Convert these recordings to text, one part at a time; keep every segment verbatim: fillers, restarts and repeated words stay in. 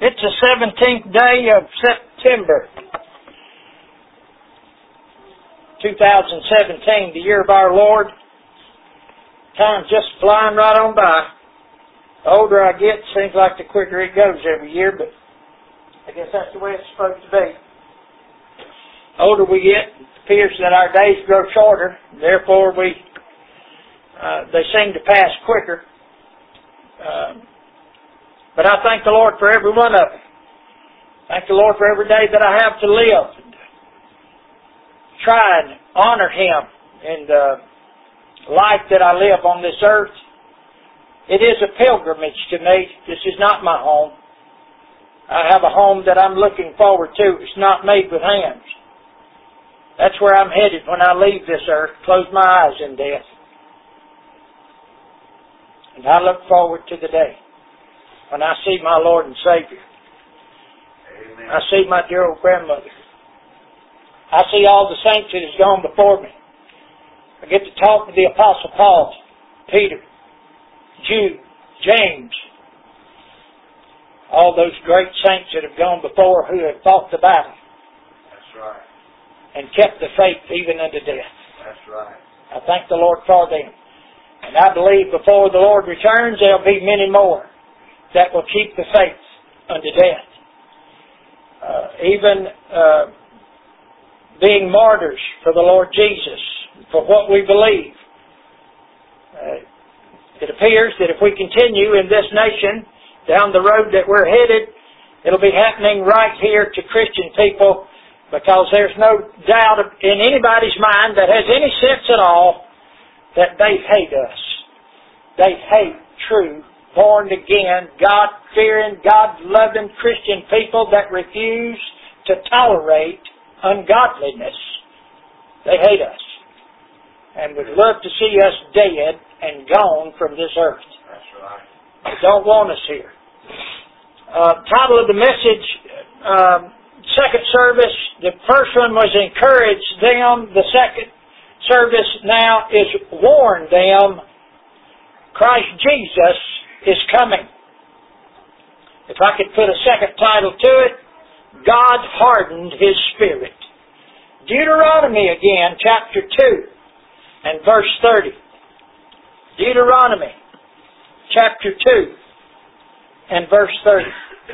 It's the seventeenth day of September, two thousand seventeen, the year of our Lord. Time's just flying right on by. The older I get, it seems like the quicker it goes every year, but I guess that's the way it's supposed to be. The older we get, it appears that our days grow shorter, therefore we uh, they seem to pass quicker. Uh, But I thank the Lord for every one of them. Thank the Lord for every day that I have to live. Try and honor Him in the life that I live on this earth. It is a pilgrimage to me. This is not my home. I have a home that I'm looking forward to. It's not made with hands. That's where I'm headed when I leave this earth. Close my eyes in death. And I look forward to the day when I see my Lord and Savior. Amen. I see my dear old grandmother. I see all the saints that has gone before me. I get to talk to the Apostle Paul, Peter, Jude, James, all those great saints that have gone before who have fought the battle. That's right. And kept the faith even unto death. That's right. I thank the Lord for them. And I believe before the Lord returns, there'll be many more that will keep the faith unto death. Uh, even uh, being martyrs for the Lord Jesus, for what we believe. Uh, it appears that if we continue in this nation down the road that we're headed, it'll be happening right here to Christian people, because there's no doubt in anybody's mind that has any sense at all that they hate us. They hate true, born again, God-fearing, God-loving Christian people that refuse to tolerate ungodliness. They hate us and would love to see us dead and gone from this earth. That's right. They don't want us here. Uh, title of the message, um, second service, the first one was encourage them. The second service now is warn them. Christ Jesus is coming. If I could put a second title to it, God hardened His Spirit. Deuteronomy again, chapter two and verse thirty. Deuteronomy, chapter two and verse thirty.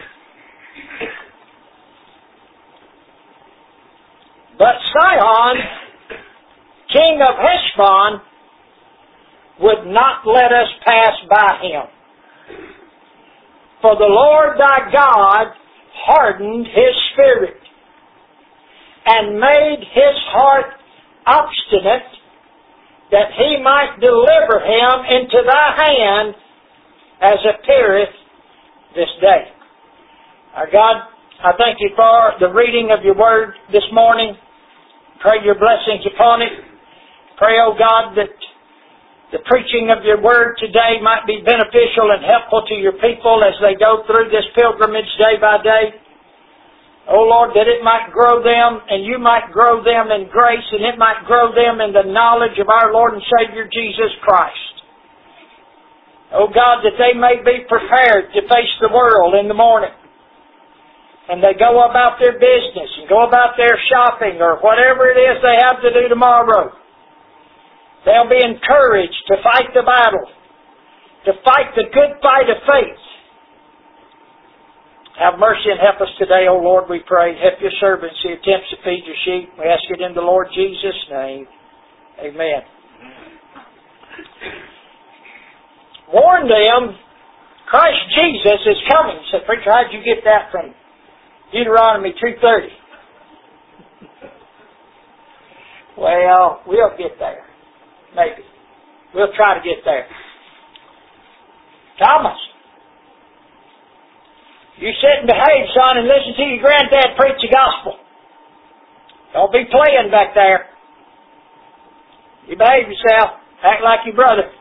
But Sihon, king of Heshbon, would not let us pass by him. For the Lord thy God hardened his spirit, and made his heart obstinate, that he might deliver him into thy hand, as appeareth this day. Our God, I thank you for the reading of your word this morning. Pray your blessings upon it. Pray, O God, that the preaching of your word today might be beneficial and helpful to your people as they go through this pilgrimage day by day. Oh Lord, that it might grow them and you might grow them in grace, and it might grow them in the knowledge of our Lord and Savior Jesus Christ. Oh God, that they may be prepared to face the world in the morning. And they go about their business and go about their shopping or whatever it is they have to do tomorrow. They'll be encouraged to fight the battle, to fight the good fight of faith. Have mercy and help us today, O Lord, we pray. Help your servants who attempts to feed your sheep. We ask it in the Lord Jesus' name. Amen. Warn them, Christ Jesus is coming. So, preacher, how'd you get that from Deuteronomy two thirty? Well, we'll get there. Maybe. We'll try to get there. Thomas, you sit and behave, son, and listen to your granddad preach the gospel. Don't be playing back there. You behave yourself. Act like your brother.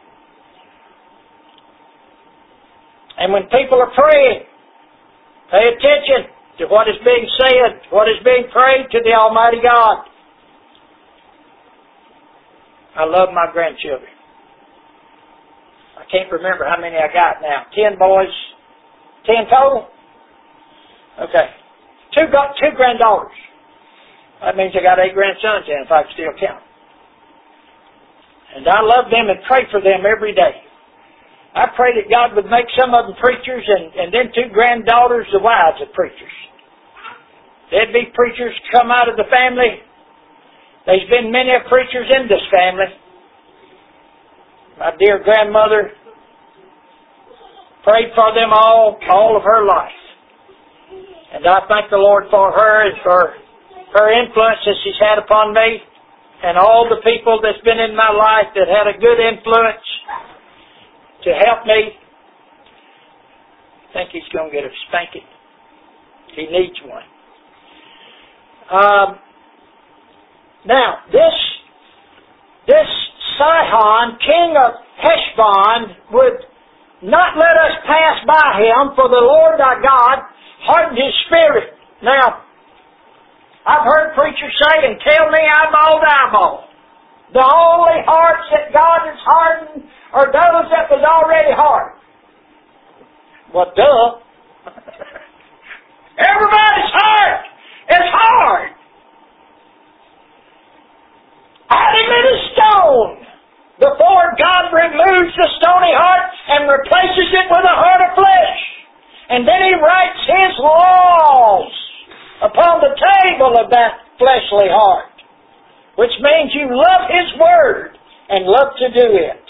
And when people are praying, pay attention to what is being said, what is being prayed to the Almighty God. I love my grandchildren. I can't remember how many I got now. Ten boys. Ten total. Okay. Two got two granddaughters. That means I got eight grandsons then, if I can still count. And I love them and pray for them every day. I pray that God would make some of them preachers and, and then two granddaughters the wives of preachers. There'd be preachers come out of the family. There's been many of preachers in this family. My dear grandmother prayed for them all, all of her life. And I thank the Lord for her and for her influence that she's had upon me and all the people that's been in my life that had a good influence to help me. I think he's going to get a spanking. He needs one. Um, now, this this Sihon, king of Heshbon, would not let us pass by him, for the Lord our God hardened his spirit. Now, I've heard preachers say, and tell me eyeball to eyeball, the only hearts that God has hardened are those that was already hard. Well, duh. Everybody's heart is hard. Add him in a stone before God removes the stony heart and replaces it with a heart of flesh. And then he writes his laws upon the table of that fleshly heart, which means you love his word and love to do it.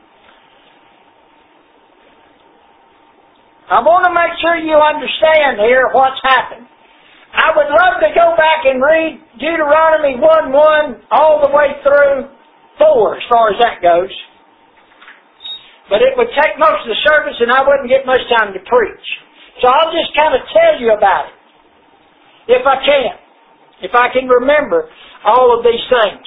I want to make sure you understand here what's happened. I would love to go back and read Deuteronomy one one all the way through four, as far as that goes. But it would take most of the service and I wouldn't get much time to preach. So I'll just kind of tell you about it, if I can. If I can remember all of these things.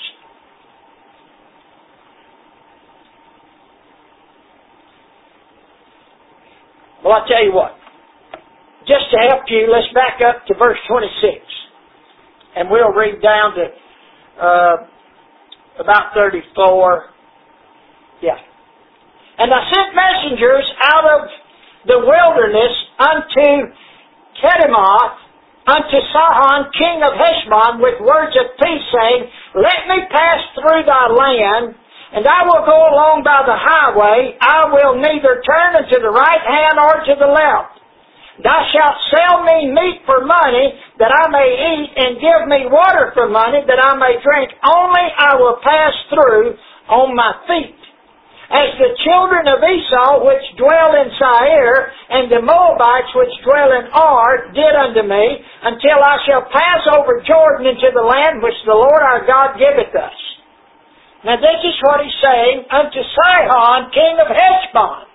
Well, I'll tell you what. Just to help you, let's back up to verse twenty-six. And we'll read down to uh, about thirty-four. Yeah. And I sent messengers out of the wilderness unto Kedemoth, unto Sihon, king of Heshbon, with words of peace, saying, Let me pass through thy land, and I will go along by the highway. I will neither turn unto the right hand or to the left. Thou shalt sell me meat for money, that I may eat, and give me water for money, that I may drink. Only I will pass through on my feet. As the children of Esau, which dwell in Seir, and the Moabites, which dwell in Ar, did unto me, until I shall pass over Jordan into the land which the Lord our God giveth us. Now this is what he's saying unto Sihon, king of Heshbon.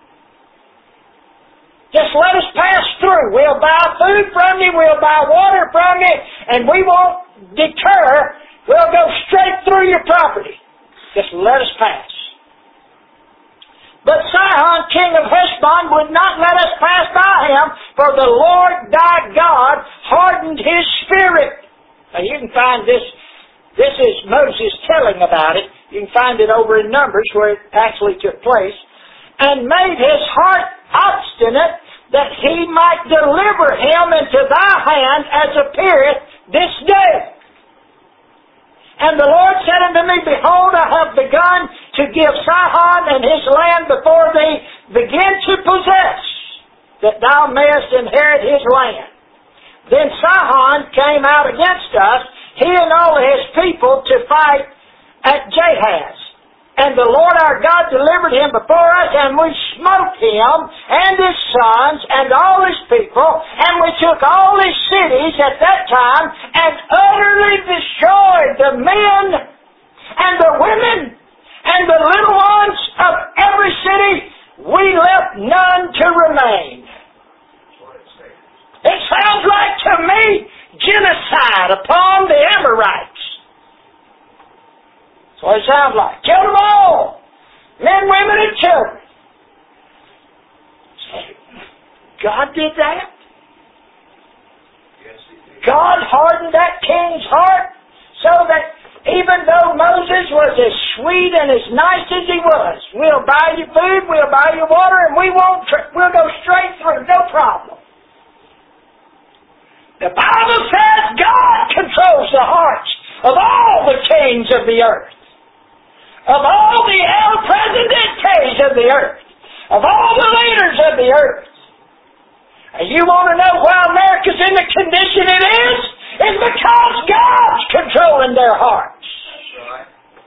Just let us pass through. We'll buy food from you, we'll buy water from you, and we won't deter. We'll go straight through your property. Just let us pass. But Sihon, king of Heshbon, would not let us pass by him, for the Lord thy God hardened his spirit. Now you can find this, this is Moses telling about it. You can find it over in Numbers where it actually took place. And made his heart obstinate, that he might deliver him into thy hand as appeareth this day. And the Lord said unto me, Behold, I have begun to give Sihon and his land before thee, begin to possess, that thou mayest inherit his land. Then Sihon came out against us, he and all of his people, to fight at Jahaz. And the Lord our God delivered him before us, and we smote him and his sons and all his people, and we took all his cities at that time and utterly destroyed the men and the women and the little ones of every city. We left none to remain. It sounds like to me genocide upon the Amorites. That's what it sounds like. Kill them all. Men, women, and children. God did that? Yes, he did. God hardened that king's heart so that even though Moses was as sweet and as nice as he was, we'll buy you food, we'll buy you water, and we won't, tr- we'll go straight through, no problem. the hearts of all the kings of the earth, of all the El Presidentes of the earth, of all the leaders of the earth. And you want to know why America's in the condition it is? It's because God's controlling their hearts. That's right.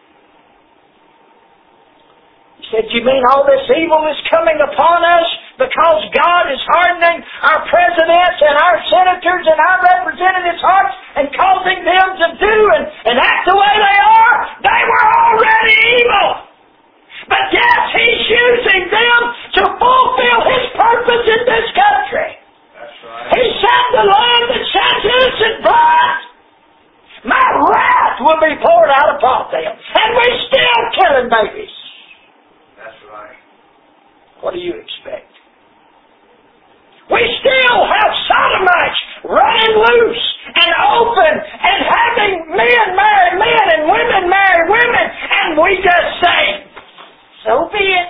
He said, you mean all this evil is coming upon us because God is hardening our presidents and our senators and our representatives' hearts and causing them to do and, and act the way they are? They were already evil. But yes, He's using them to fulfill His purpose in this country. That's right. He said the land that sheds innocent blood, my wrath will be poured out upon them. And we're still killing babies. That's right. What do you expect? We still have sodomites running loose and open and having men marry men and women marry women, and we just say, so be it.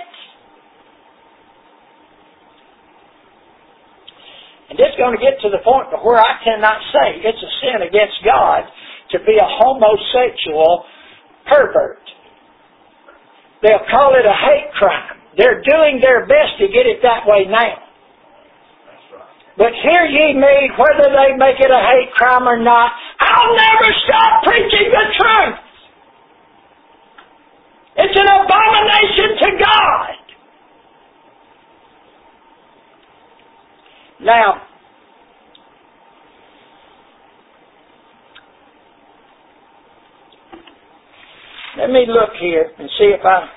And it's going to get to the point where I cannot say it's a sin against God to be a homosexual pervert. They'll call it a hate crime. They're doing their best to get it that way now. That's right. But hear ye me, whether they make it a hate crime or not, I'll never stop preaching the truth. It's an abomination to God. Now, let me look here and see if I...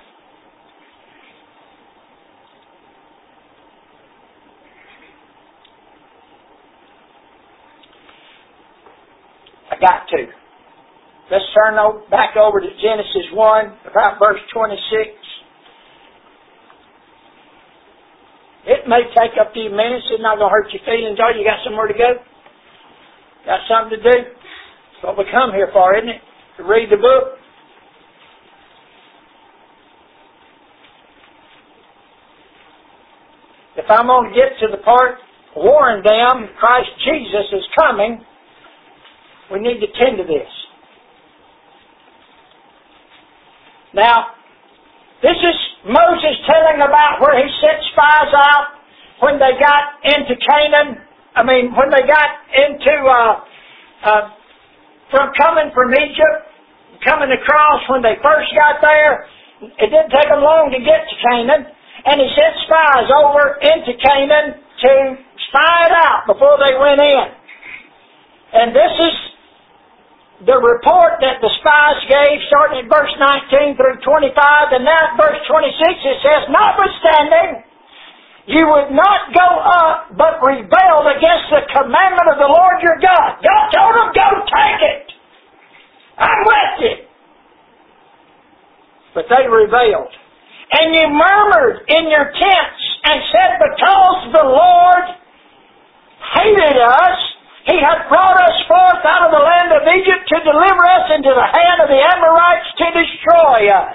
I got to. Let's turn back over to Genesis one, about verse twenty-six. It may take a few minutes. It's not going to hurt your feelings. Oh, you got somewhere to go? Got something to do? That's what we come here for, isn't it? To read the book. If I'm going to get to the part, warn them, Christ Jesus is coming, we need to tend to this. Now, this is Moses telling about where he sent spies out when they got into Canaan. I mean, when they got into, uh, uh, from coming from Egypt, coming across when they first got there. It didn't take them long to get to Canaan. And he sent spies over into Canaan to spy it out before they went in. And this is the report that the spies gave, starting at verse nineteen through twenty-five, and now at verse twenty-six it says, notwithstanding, you would not go up, but rebelled against the commandment of the Lord your God. God told them, go take it. I'm with you. But they rebelled. And you murmured in your tents and said, because the Lord hated us, He hath brought us forth out of the land of Egypt to deliver us into the hand of the Amorites to destroy us.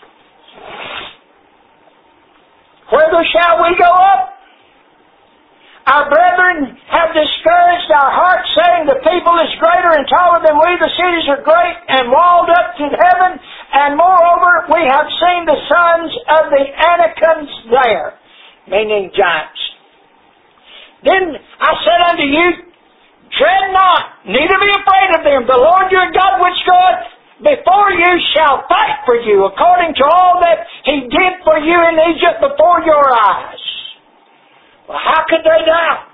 Whither shall we go up? Our brethren have discouraged our hearts, saying, the people is greater and taller than we, the cities are great and walled up to heaven, and moreover we have seen the sons of the Anakims there, meaning giants. Then I said unto you, dread not, neither be afraid of them. The Lord your God which goeth before you shall fight for you, according to all that He did for you in Egypt before your eyes. Well, how could they doubt?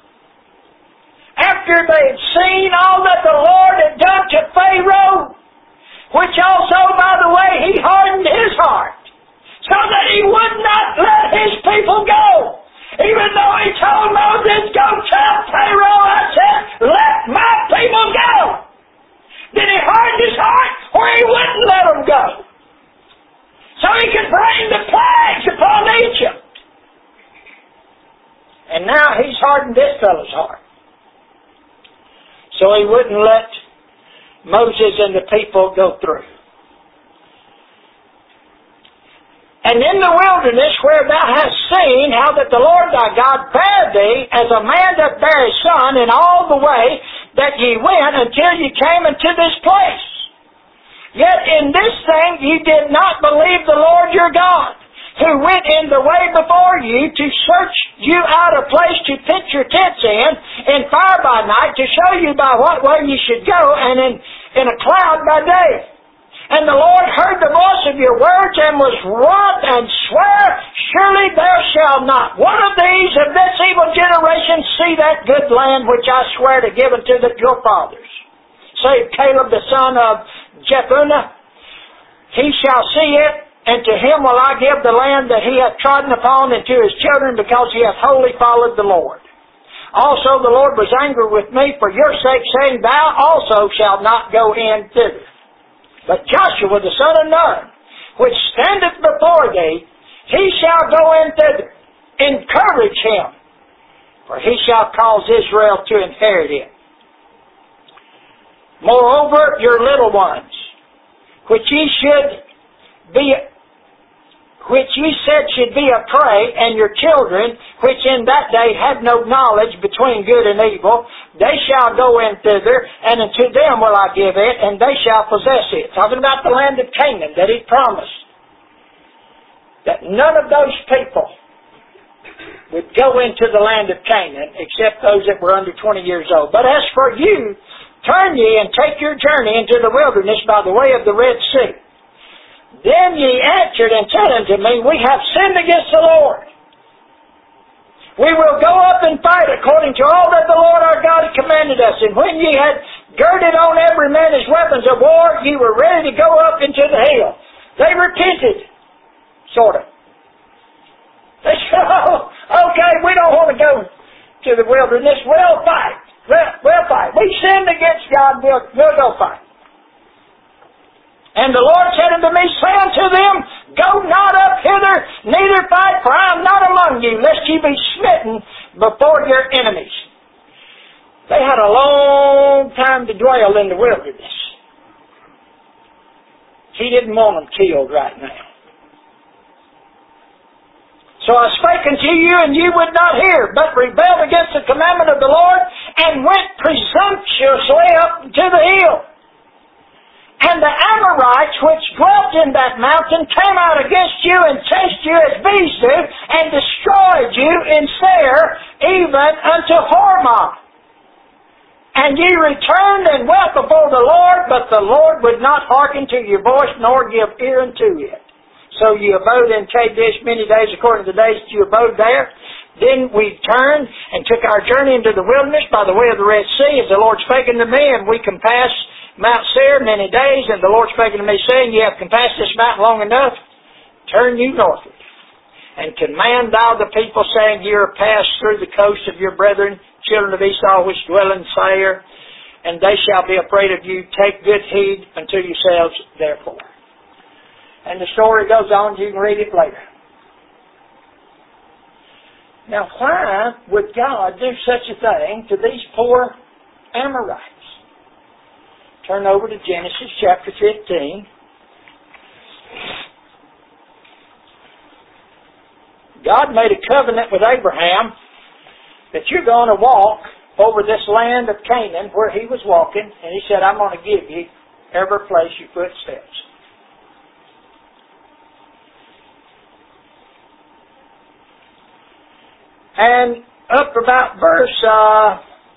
After they had seen all that the Lord had done to Pharaoh, which also, by the way, He hardened his heart, so that he would not let his people go. Even though He told Moses, go tell Pharaoh, I said, let my people go. Then He hardened his heart where He wouldn't let them go. So He could bring the plagues upon Egypt. And now He's hardened this fellow's heart. So He wouldn't let Moses and the people go through. And in the wilderness where thou hast seen how that the Lord thy God bare thee as a man doth bear his son in all the way that ye went until ye came into this place. Yet in this thing ye did not believe the Lord your God, who went in the way before you to search you out a place to pitch your tents in, in fire by night, to show you by what way you should go, and in, in a cloud by day. And the Lord heard the voice of your words, and was wroth, and sware, surely there shall not one of these of this evil generation see that good land which I swear to give unto the, your fathers, save Caleb the son of Jephunneh. He shall see it, and to him will I give the land that he hath trodden upon, and to his children, because he hath wholly followed the Lord. Also the Lord was angry with me for your sake, saying, Thou also shalt not go in thither. But Joshua the son of Nun, which standeth before thee, he shall go in thither. Encourage him, for he shall cause Israel to inherit it. Moreover, your little ones, which ye should be, which ye said should be a prey, and your children, which in that day had no knowledge between good and evil, they shall go in thither, and unto them will I give it, and they shall possess it. Talking about the land of Canaan that he promised. That none of those people would go into the land of Canaan, except those that were under twenty years old. But as for you, turn ye and take your journey into the wilderness by the way of the Red Sea. Then ye answered and said unto me, We have sinned against the Lord. We will go up and fight according to all that the Lord our God had commanded us. And when ye had girded on every man his weapons of war, ye were ready to go up into the hill. They repented, sort of. They said, oh, okay, we don't want to go to the wilderness. We'll fight. We'll, we'll fight. We sinned against God. We'll, we'll go fight. And the Lord said unto me, Say unto them, Go not up hither, neither fight, for I am not among you, lest ye be smitten before your enemies. They had a long time to dwell in the wilderness. He didn't want them killed right now. So I spake unto you, and ye would not hear, but rebelled against the commandment of the Lord, and went presumptuously up to the hill. And the Amorites which dwelt in that mountain came out against you and chased you as bees do, and destroyed you in Seir, even unto Hormah. And ye returned and wept before the Lord, but the Lord would not hearken to your voice, nor give ear unto it. So ye abode in Kadesh many days according to the days that you abode there. Then we turned and took our journey into the wilderness by the way of the Red Sea, as the Lord spake unto me, and we compassed Mount Seir many days, and the Lord spake unto me, saying, Ye have compassed this mountain long enough, turn you northward, and command thou the people, saying, Ye are passed through the coast of your brethren, children of Esau, which dwell in Seir, and they shall be afraid of you. Take good heed unto yourselves, therefore. And the story goes on, you can read it later. Now, why would God do such a thing to these poor Amorites? Turn over to Genesis chapter fifteen. God made a covenant with Abraham that you're going to walk over this land of Canaan where he was walking, and he said, I'm going to give you every place your foot steps. And up about verse uh,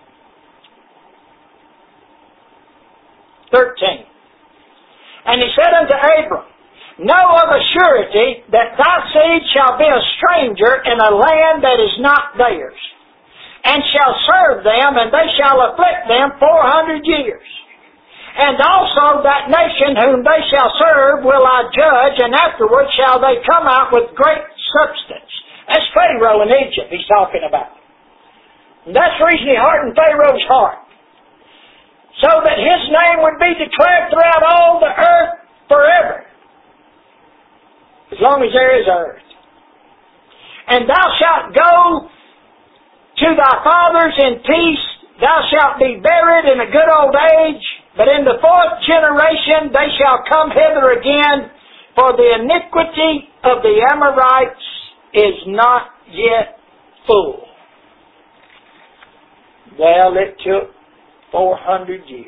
thirteen. And he said unto Abram, Know of a surety that thy seed shall be a stranger in a land that is not theirs, and shall serve them, and they shall afflict them four hundred years. And also that nation whom they shall serve will I judge, and afterward shall they come out with great substance. That's Pharaoh in Egypt he's talking about. And that's the reason he hardened Pharaoh's heart, so that his name would be declared throughout all the earth forever, as long as there is earth. And thou shalt go to thy fathers in peace, thou shalt be buried in a good old age, but in the fourth generation they shall come hither again, for the iniquity of the Amorites is not yet full. Well, it took Four hundred years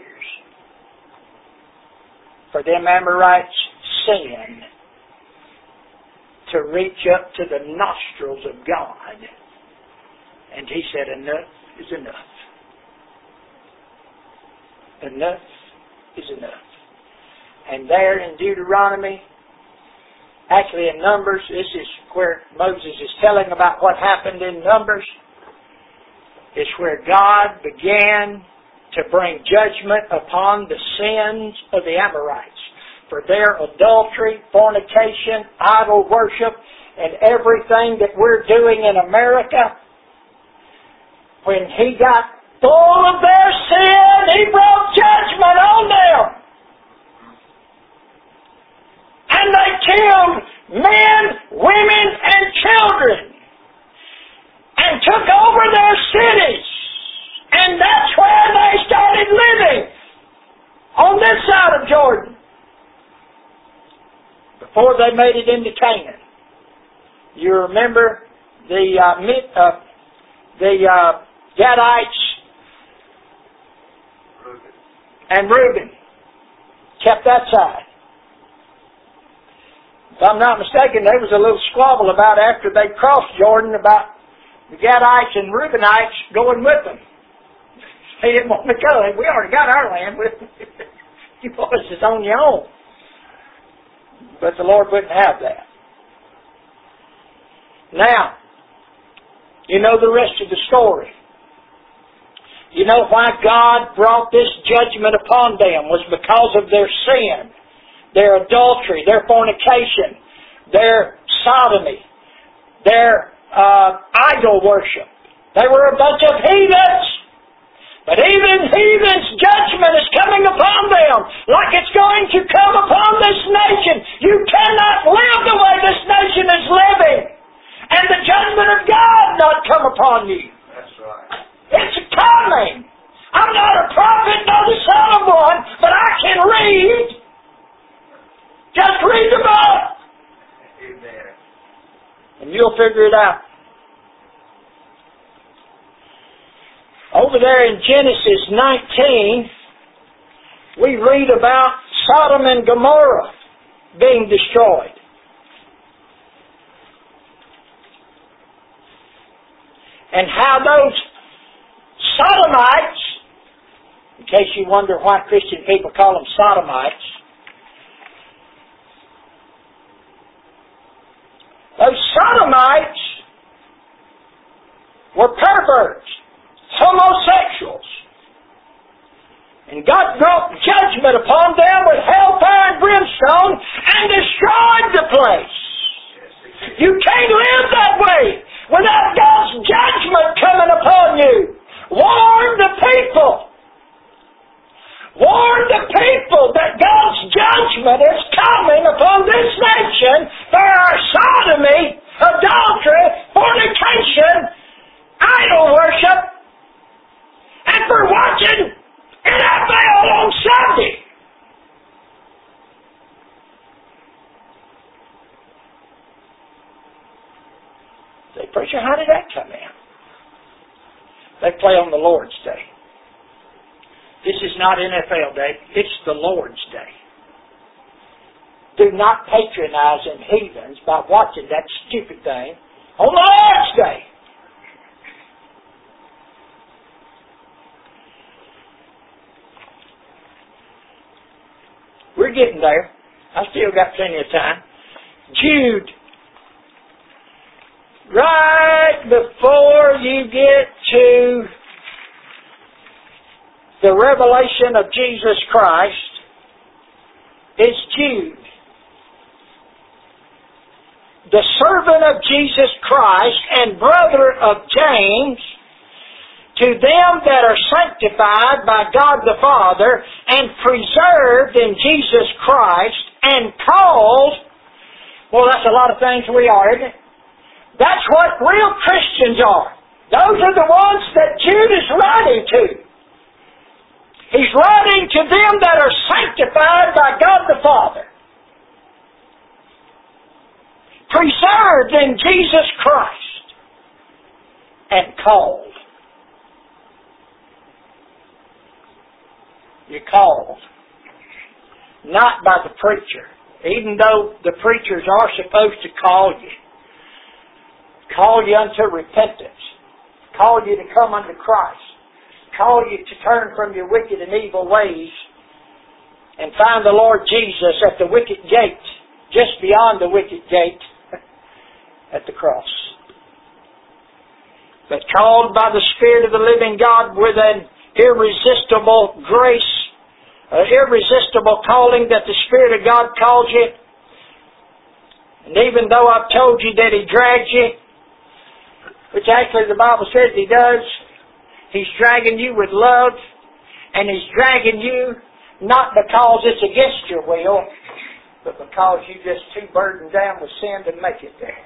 for them Amorites' sin to reach up to the nostrils of God. And He said, enough is enough. Enough is enough. And there in Deuteronomy, actually in Numbers, this is where Moses is telling about what happened in Numbers. It's where God began to bring judgment upon the sins of the Amorites for their adultery, fornication, idol worship, and everything that we're doing in America. When He got full of their sin, He brought judgment on them. And they killed men, women, and children. And took over their cities. And that's where they started living. On this side of Jordan. Before they made it into Canaan. You remember the uh, uh, the uh, Gadites and Reuben kept that side. If I'm not mistaken, there was a little squabble about after they crossed Jordan about the Gadites and Reubenites going with them. They didn't want to go. We already got our land with them. You boys is on your own. But the Lord wouldn't have that. Now, you know the rest of the story. You know why God brought this judgment upon them was because of their sin, their adultery, their fornication, their sodomy, their uh, idol worship. They were a bunch of heathens. But even heathens' judgment is coming upon them like it's going to come upon this nation. You cannot live the way this nation is living and the judgment of God not come upon you. That's right. It's coming. I'm not a prophet nor the son of one, but I can read. Just read the book. Amen. And you'll figure it out. Over there in Genesis nineteen, we read about Sodom and Gomorrah being destroyed. And how those Sodomites, in case you wonder why Christian people call them Sodomites, those Sodomites were perverts, homosexuals. And God brought judgment upon them with hellfire and brimstone and destroyed the place. You can't live that way without God's judgment coming upon you. Warn the people. Warn the people that God's judgment is coming upon this nation for our sodomy, adultery, fornication, idol worship, and for watching N F L on Sunday. Say, preacher, how did that come in? They play on the Lord's Day. This is not N F L Day. It's the Lord's Day. Do not patronize them heathens by watching that stupid thing on the Lord's Day. We're getting there. I still got plenty of time. Jude. Right before you get to the revelation of Jesus Christ, is Jude. The servant of Jesus Christ and brother of James, to them that are sanctified by God the Father and preserved in Jesus Christ and called, well, that's a lot of things we are, isn't it? That's what real Christians are. Those are the ones that Jude is writing to. He's writing to them that are sanctified by God the Father, preserved in Jesus Christ, and called. You're called. Not by the preacher. Even though the preachers are supposed to call you. Call you unto repentance. Call you to come unto Christ. Call you to turn from your wicked and evil ways and find the Lord Jesus at the wicket gate, just beyond the wicket gate at the cross. But called by the Spirit of the living God with an irresistible grace, an irresistible calling that the Spirit of God calls you. And even though I've told you that He drags you, which actually the Bible says He does, He's dragging you with love, and He's dragging you not because it's against your will, but because you're just too burdened down with sin to make it there.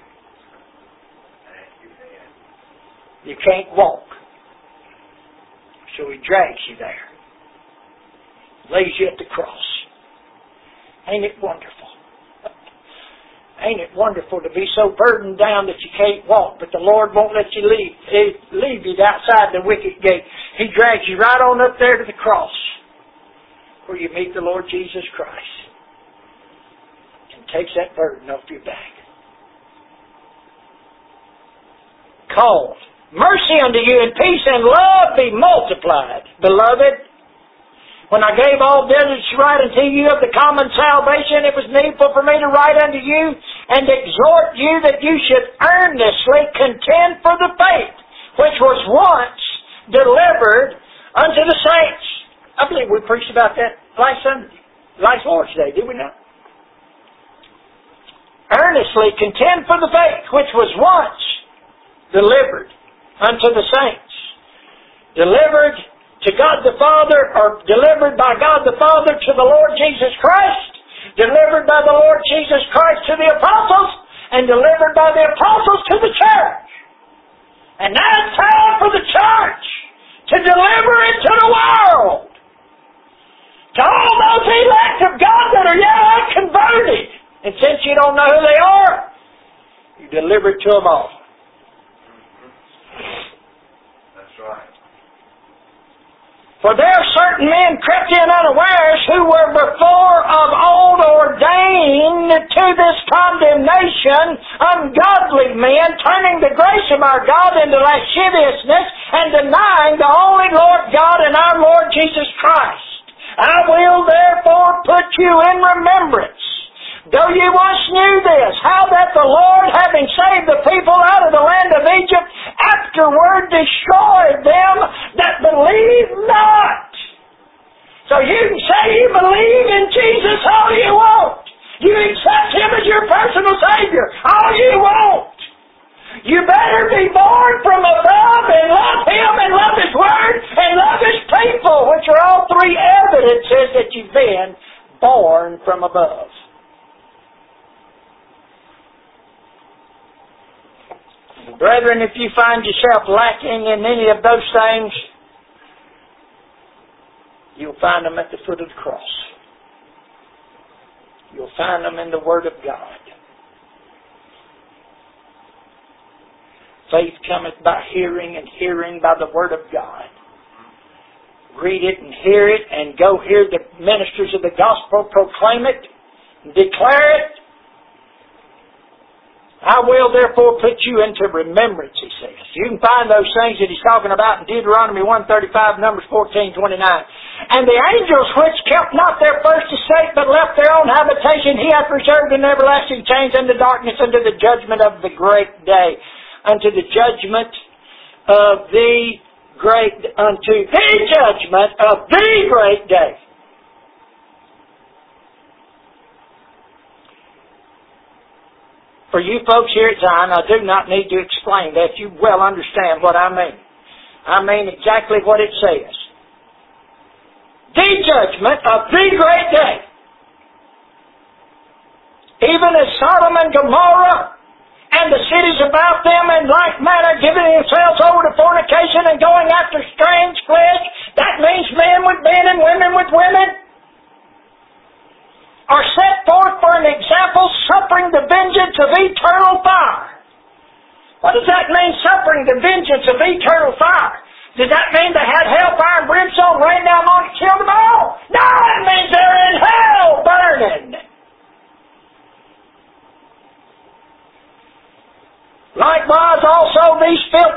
You can't walk. So He drags you there. Lays you at the cross. Ain't it wonderful? Ain't it wonderful to be so burdened down that you can't walk, but the Lord won't let you leave, leave you outside the wicket gate. He drags you right on up there to the cross where you meet the Lord Jesus Christ and takes that burden off your back. Called. Mercy unto you and peace and love be multiplied, beloved. When I gave all diligence to write unto you of the common salvation, it was needful for me to write unto you and exhort you that you should earnestly contend for the faith which was once delivered unto the saints. I believe we preached about that last Sunday, last Lord's Day, did we not? Earnestly contend for the faith which was once delivered unto the saints. Delivered to God the Father, or delivered by God the Father to the Lord Jesus Christ, delivered by the Lord Jesus Christ to the apostles, and delivered by the apostles to the church. And now it's time for the church to deliver it to the world. To all those elect of God that are yet unconverted. And since you don't know who they are, you deliver it to them all. That's right. For there are certain men crept in unawares who were before of old ordained to this condemnation, ungodly men, turning the grace of our God into lasciviousness and denying the only Lord God and our Lord Jesus Christ. I will therefore put you in remembrance, though you once knew this, how that the Lord, having saved the people out of the land of Egypt, afterward destroyed them that believe not. So you can say you believe in Jesus all you want. You accept Him as your personal Savior all you want. You better be born from above and love Him and love His Word and love His people, which are all three evidences that you've been born from above. Brethren, if you find yourself lacking in any of those things, you'll find them at the foot of the cross. You'll find them in the Word of God. Faith cometh by hearing, and hearing by the Word of God. Read it and hear it, and go hear the ministers of the gospel proclaim it, and declare it. I will therefore put you into remembrance, he says. You can find those things that he's talking about in Deuteronomy one thirty-five, Numbers fourteen twenty-nine. And the angels which kept not their first estate, but left their own habitation, he hath reserved in everlasting chains unto darkness, unto the judgment of the great day. Unto the judgment of the great, unto the judgment of the great day. For you folks here at Zion, I do not need to explain that. You well understand what I mean. I mean exactly what it says. The judgment of the great day. Even as Sodom and Gomorrah and the cities about them in like manner giving themselves over to fornication and going after strange flesh, that means men with men and women with women, are set forth for an example, suffering the vengeance of eternal fire. What does that mean, suffering the vengeance of eternal fire? Does that mean they had hellfire and brimstone rain down on to kill them all?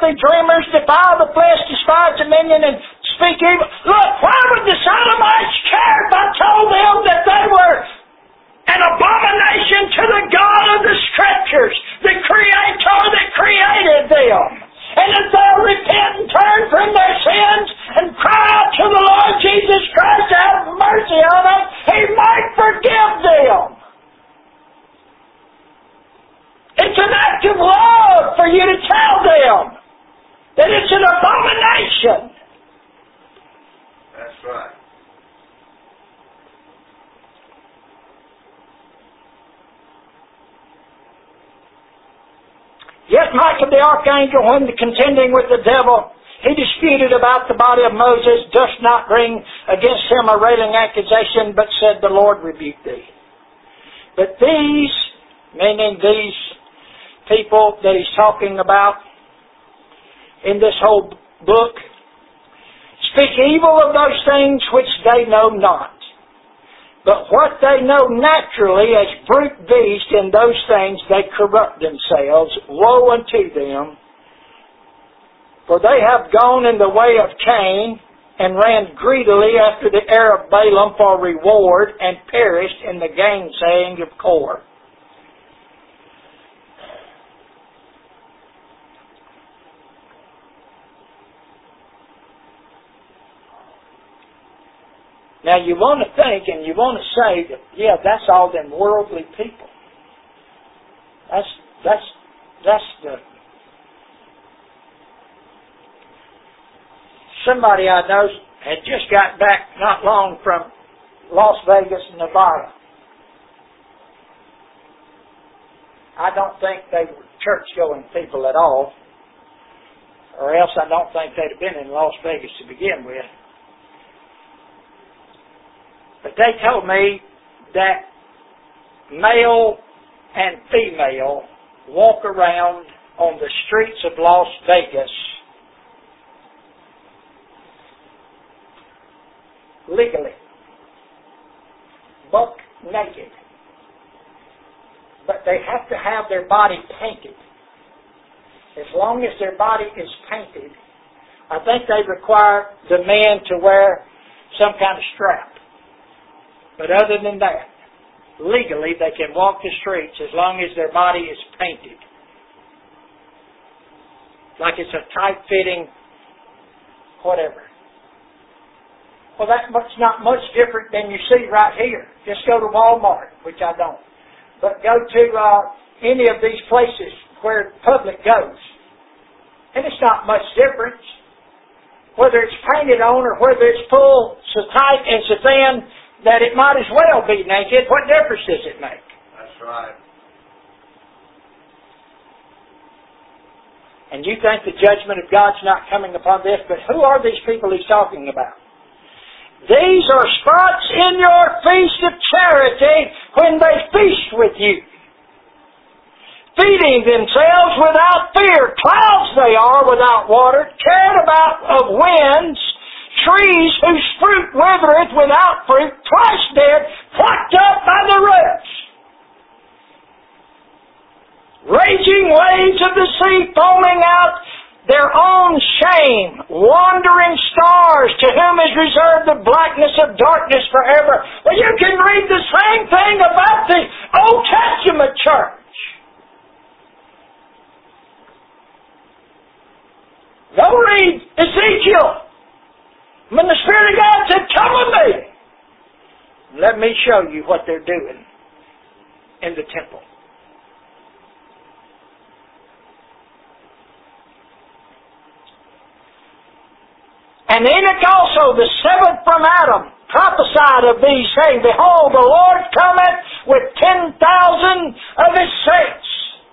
filthy dreamers, defile the flesh, despise dominion, and speak evil. Look, why would the Sodomites care if I told them that they were an abomination to the God of the Scriptures, the Creator that created them? And if they'll repent and turn from their sins and cry out to the Lord Jesus Christ to have mercy on them, He might forgive them. It's an act of love for you to tell them that it's an abomination. That's right. Yet Michael the archangel, when contending with the devil, he disputed about the body of Moses, durst not bring against him a railing accusation, but said, The Lord rebuke thee. But these, meaning these people that he's talking about in this whole book, speak evil of those things which they know not. But what they know naturally as brute beasts, in those things they corrupt themselves. Woe unto them! For they have gone in the way of Cain, and ran greedily after the heir of Balaam for reward, and perished in the gainsaying of Kor. Now you want to think and you want to say that, yeah, that's all them worldly people. That's, that's, that's the... Somebody I know had just got back not long from Las Vegas, Nevada. I don't think they were church-going people at all, or else I don't think they'd have been in Las Vegas to begin with. But they told me that male and female walk around on the streets of Las Vegas legally, buck naked. But they have to have their body painted. As long as their body is painted, I think they require the men to wear some kind of strap. But other than that, legally they can walk the streets as long as their body is painted. Like it's a tight-fitting whatever. Well, that's not much different than you see right here. Just go to Walmart, which I don't. But go to uh, any of these places where the public goes. And it's not much difference. Whether it's painted on or whether it's pulled so tight and so thin that it might as well be naked, what difference does it make? That's right. And you think the judgment of God's not coming upon this, but who are these people he's talking about? These are spots in your feast of charity when they feast with you. Feeding themselves without fear. Clouds they are without water, carried about of winds, trees whose fruit withereth without fruit, twice dead, plucked up by the roots. Raging waves of the sea foaming out their own shame, wandering stars to whom is reserved the blackness of darkness forever. Well, you can read the same thing about the Old Testament church. Go read Ezekiel. When the Spirit of God said, come with me, let me show you what they're doing in the temple. And Enoch also, the seventh from Adam, prophesied of these, saying, Behold, the Lord cometh with ten thousand of His saints.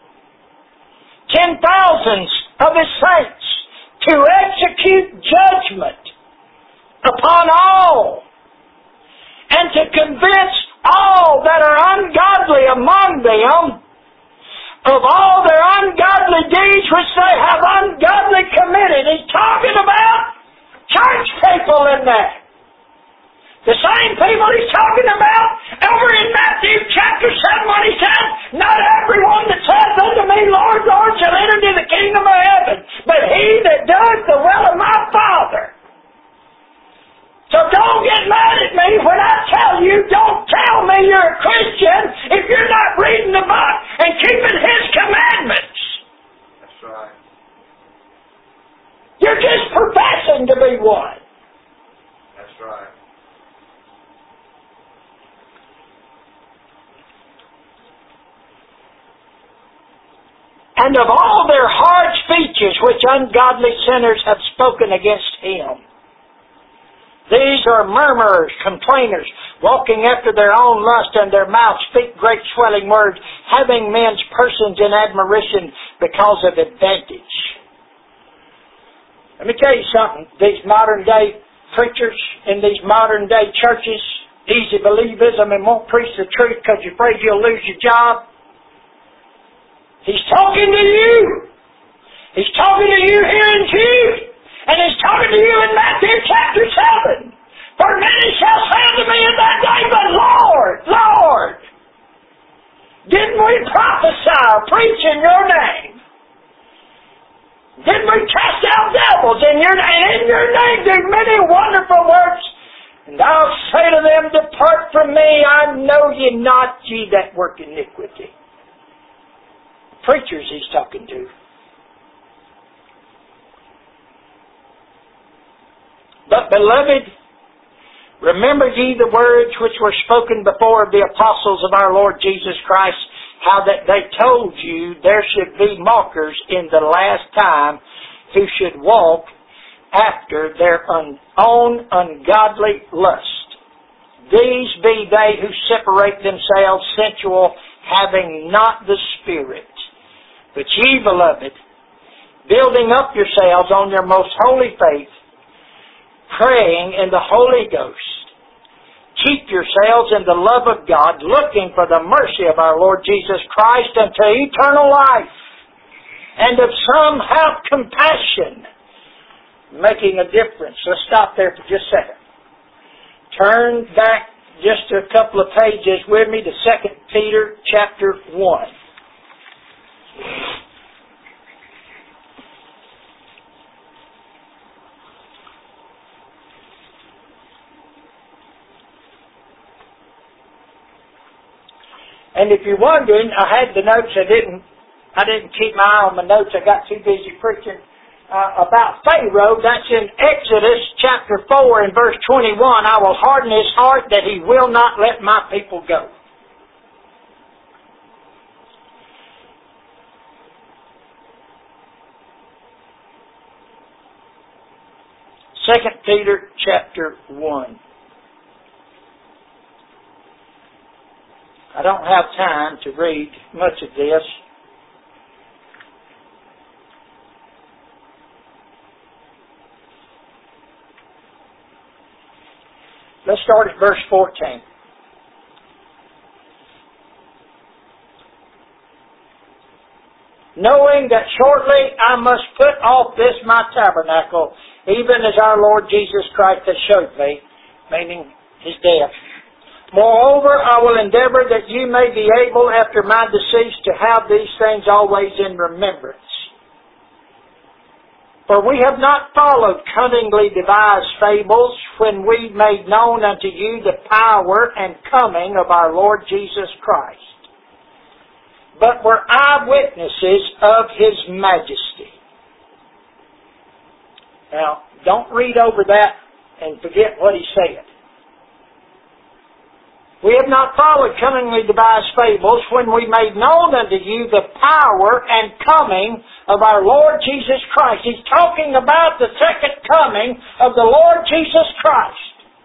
Ten thousands of His saints to execute judgment upon all, and to convince all that are ungodly among them of all their ungodly deeds which they have ungodly committed. He's talking about church people in that. The same people he's talking about over in Matthew chapter seven when he said, not everyone that saith unto me, Lord, Lord, shall enter into the kingdom of heaven, but he that doeth the will of my Father. So don't get mad at me when I tell you, don't tell me you're a Christian if you're not reading the book and keeping His commandments. That's right. You're just professing to be one. That's right. And of all their hard speeches which ungodly sinners have spoken against Him. These are murmurers, complainers, walking after their own lust, and their mouths speak great swelling words, having men's persons in admiration because of advantage. Let me tell you something. These modern day preachers in these modern day churches, easy believism and won't preach the truth because you're afraid you'll lose your job. He's talking to you. He's talking to you here in Jude. And He's talking to you in Matthew chapter seven. For many shall say unto me in that day, but Lord, Lord, didn't we prophesy or preach in your name? Didn't we cast out devils in your name? And in your name do many wonderful works. And I'll say to them, depart from me, I know ye not, ye that work iniquity. Preachers He's talking to. But, beloved, remember ye the words which were spoken before of the apostles of our Lord Jesus Christ, how that they told you there should be mockers in the last time who should walk after their un- own ungodly lust. These be they who separate themselves sensual, having not the Spirit. But ye, beloved, building up yourselves on your most holy faith, praying in the Holy Ghost. Keep yourselves in the love of God, looking for the mercy of our Lord Jesus Christ unto eternal life. And of some have compassion, making a difference. Let's stop there for just a second. Turn back just a couple of pages with me to Second Peter chapter one. And if you're wondering, I had the notes. I didn't. I didn't keep my eye on my notes. I got too busy preaching uh, about Pharaoh. That's in Exodus chapter four and verse twenty-one. I will harden his heart that he will not let my people go. Second Peter chapter one. I don't have time to read much of this. Let's start at verse fourteen. Knowing that shortly I must put off this my tabernacle, even as our Lord Jesus Christ has showed me, meaning His death. Moreover, I will endeavor that you may be able after my decease to have these things always in remembrance. For we have not followed cunningly devised fables when we made known unto you the power and coming of our Lord Jesus Christ, but were eyewitnesses of His majesty. Now, don't read over that and forget what he said. We have not followed cunningly devised fables when we made known unto you the power and coming of our Lord Jesus Christ. He's talking about the second coming of the Lord Jesus Christ.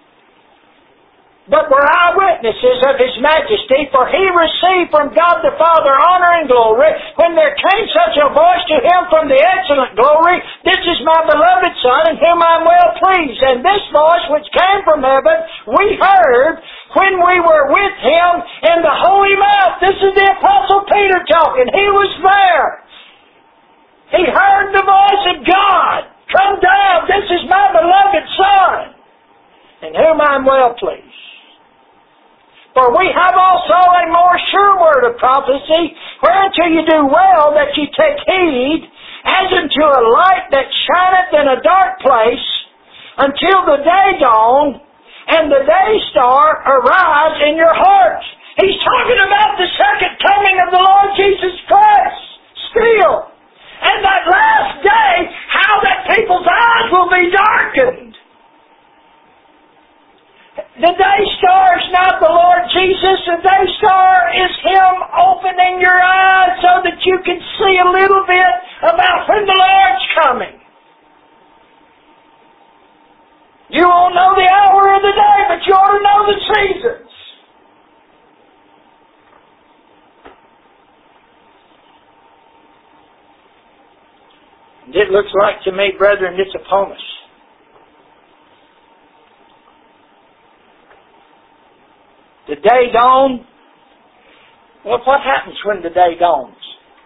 But were eyewitnesses of His majesty, for He received from God the Father honor and glory, when there came such a voice to Him from the excellent glory, This is my beloved Son, in whom I am well pleased. And this voice which came from heaven, we heard when we were with Him in the Holy Mount. This is the Apostle Peter talking. He was there. He heard the voice of God. Come down. This is my beloved Son, in whom I am well pleased. For we have also a more sure word of prophecy, whereunto you do well that ye take heed, as unto a light that shineth in a dark place, until the day dawn, and the day star arise in your hearts. He's talking about the second coming of the Lord Jesus Christ, still. And that last day, how that people's eyes will be darkened. The day star is not the Lord Jesus. The day star is Him opening your eyes so that you can see a little bit about when the Lord's coming. You won't know the hour of the day, but you ought to know the seasons. And it looks like to me, brethren, it's upon us. The day dawn. Well, what happens when the day dawns?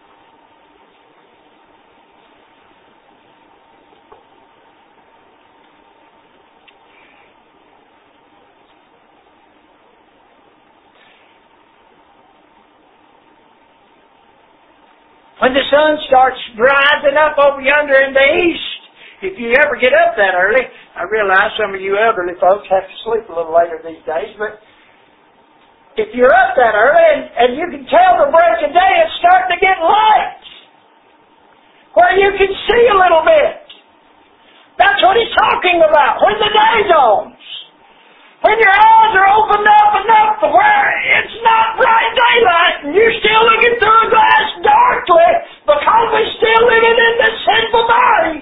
When the sun starts rising up over yonder in the east, if you ever get up that early, I realize some of you elderly folks have to sleep a little later these days, but if you're up that early and, and you can tell the break of day, it's starting to get light, where you can see a little bit. That's what he's talking about, when the day dawns. When your eyes are opened up enough to where it's not bright daylight and you're still looking through a glass darkly because we're still living in this sinful body.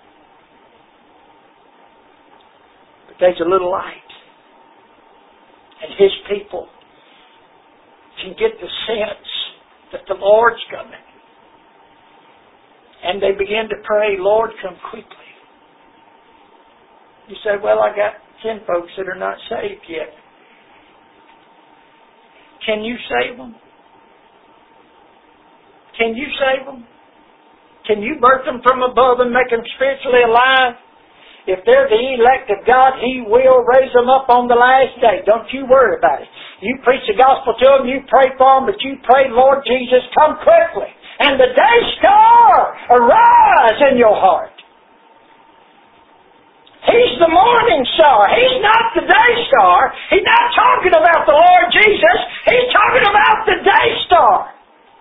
But there's a little light. And His people can get the sense that the Lord's coming. And they begin to pray, Lord, come quickly. You say, well, I got ten folks that are not saved yet. Can you save them? Can you save them? Can you birth them from above and make them spiritually alive? If they're the elect of God, He will raise them up on the last day. Don't you worry about it. You preach the gospel to them, you pray for them, but you pray, Lord Jesus, come quickly. And the day star arise in your heart. He's the morning star. He's not the day star. He's not talking about the Lord Jesus. He's talking about the day star.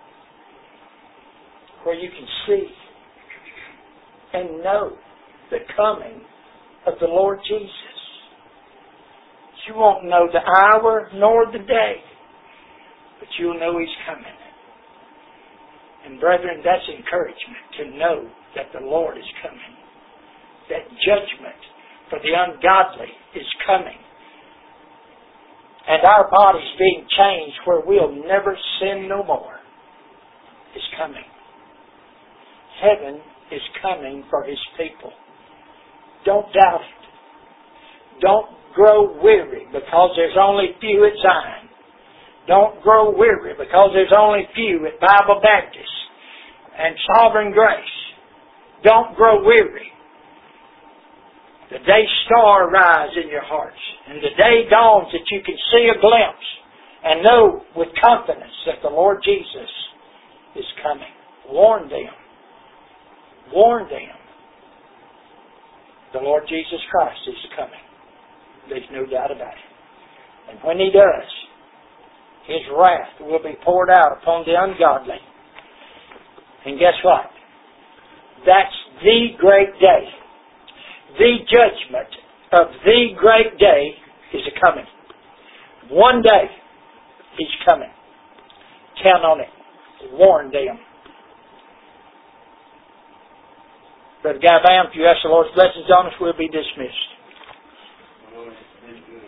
Where you can see and know the coming of the Lord Jesus. You won't know the hour nor the day, but you'll know He's coming. And brethren, that's encouragement to know that the Lord is coming. That judgment for the ungodly is coming. And our bodies being changed where we'll never sin no more is coming. Heaven is coming for His people. Don't doubt it. Don't grow weary because there's only few at Zion. Don't grow weary because there's only few at Bible Baptist and Sovereign Grace. Don't grow weary. The day star rise in your hearts, and the day dawns that you can see a glimpse and know with confidence that the Lord Jesus is coming. Warn them. Warn them. The Lord Jesus Christ is coming. There's no doubt about it. And when He does, His wrath will be poured out upon the ungodly. And guess what? That's the great day. The judgment of the great day is a coming. One day, He's coming. Count on it. Warn them. Brother Guy Bam, if you ask the Lord's blessings on us, we'll be dismissed.